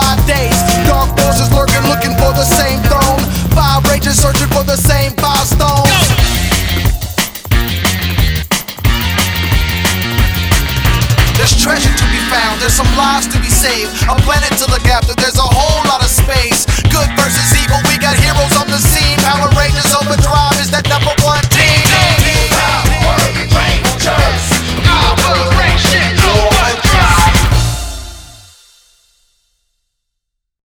5 days. Dark forces lurking, looking for the same throne. 5 rages searching for the same 5 stones. There's treasure to be found, there's some lives to be saved. A planet to look after,